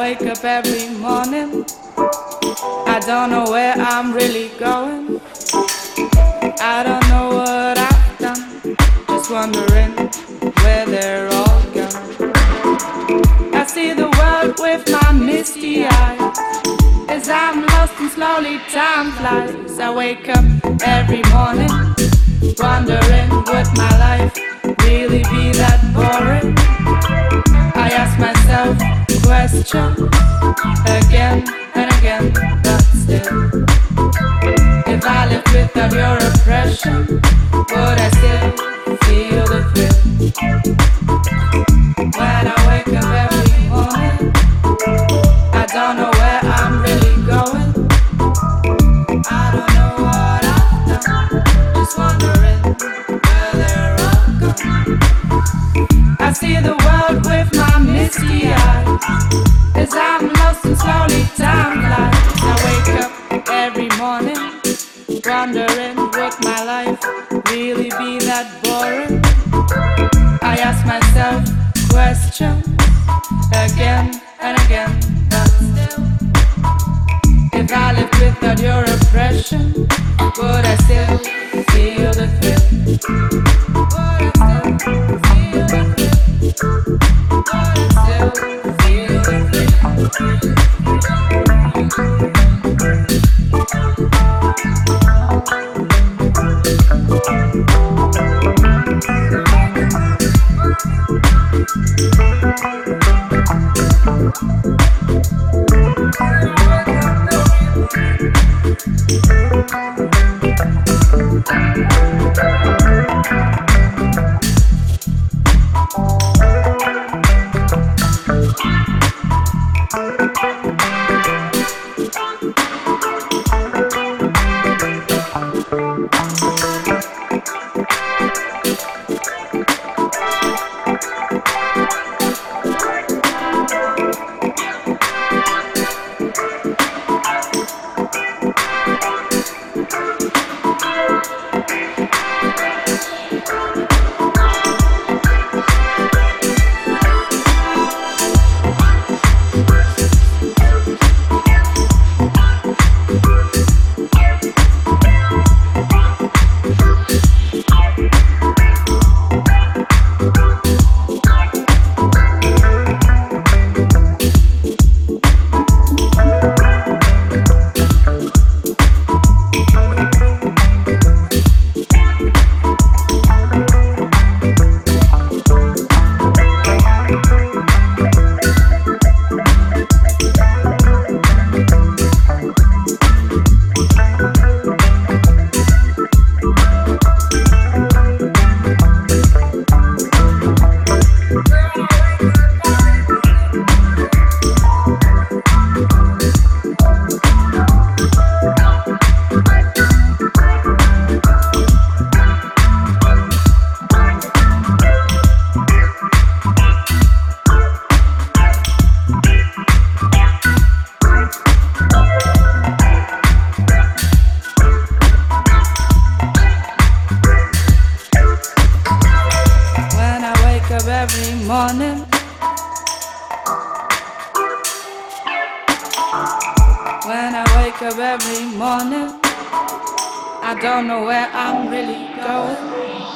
wake up every morning, I don't know where I'm really going. I don't know what I've done, just wondering where they're all gone. I see the world with my misty eyes, as I'm lost and slowly time flies. I wake up every morning, wondering would my life really be that boring? I ask myself questions again and again, but still, if I lived without your oppression, would I still feel the thrill? When I wake up every morning, I don't know where I'm really going. I don't know what I've done, just wondering where they're all gone. I see the world with my misty eyes, as I'm lost and slowly time flies. I wake up every morning, wondering would my life really be that boring? I ask myself questions again and again, but still, if I lived without your oppression, would I still feel the thrill? Would I still feel the thrill? Would I still feel the thrill? Every morning, when I wake up every morning, I don't know where I'm really going.